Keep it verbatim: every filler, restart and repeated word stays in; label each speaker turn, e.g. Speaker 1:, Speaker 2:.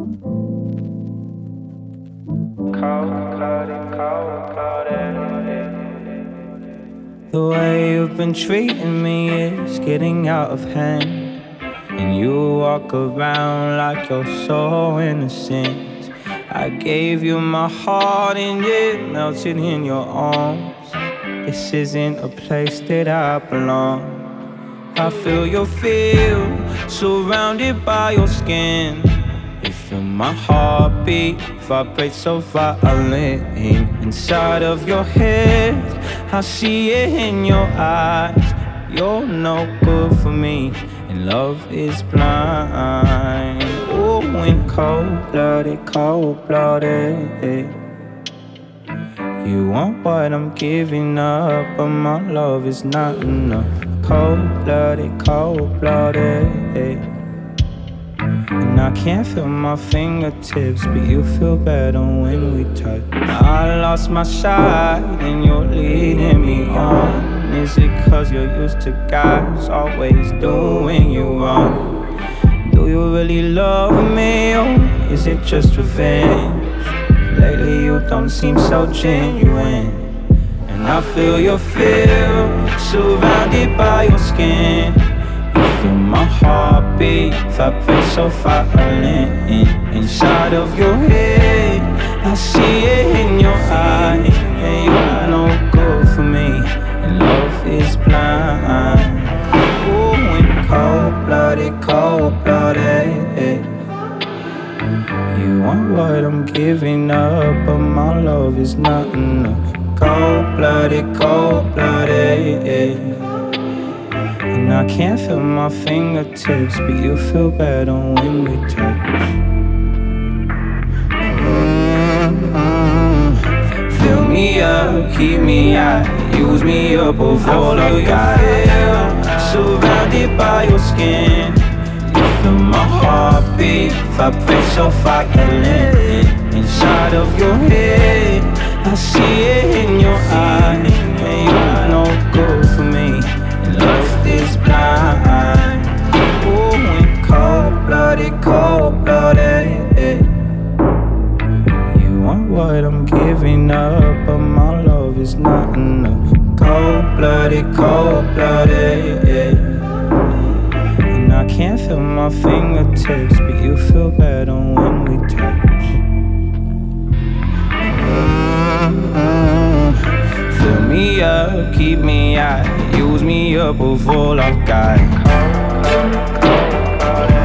Speaker 1: The way you've been treating me is getting out of hand, and you walk around like you're so innocent. I gave you my heart and it melted in your arms. This isn't a place that I belong. I feel your feel surrounded by your skin. You feel my heartbeat vibrate so violent inside of your head. I see it in your eyes. You're no good for me, and love is blind. Oh, when cold-blooded, cold-blooded. You want what I'm giving up, but my love is not enough. Cold-blooded, cold-blooded. And I can't feel my fingertips, but you feel better when we touch. I lost my sight and you're leading me on. Is it cause you're used to guys always doing you wrong? Do you really love me, or is it just revenge? Lately you don't seem so genuine, and I feel your fear surrounded by your skin. You feel my heartbeat vibrate so violent in, inside of your head. I see it in your eyes, and you're no good for me, and love is blind. Oh, when cold-blooded, cold-blooded. You want what I'm giving up, but my love is not enough. Cold-blooded, cold-blooded. And I can't feel my fingertips, but you feel better when we touch. Mm-hmm. Fill me up, keep me out, use me up of all of your fear. Surrounded by your skin, you feel my heartbeat vibrate so violent inside of your head. I see it in your eyes, and you're no good for me. Love is blind. Oh, when cold-blooded, cold-blooded. You want what I'm giving up, but my love is not enough. Cold-blooded, cold-blooded. And I can't feel my fingertips, but you feel better when we touch. Mm-hmm. Fill me up, keep me out, use me up of all I've got.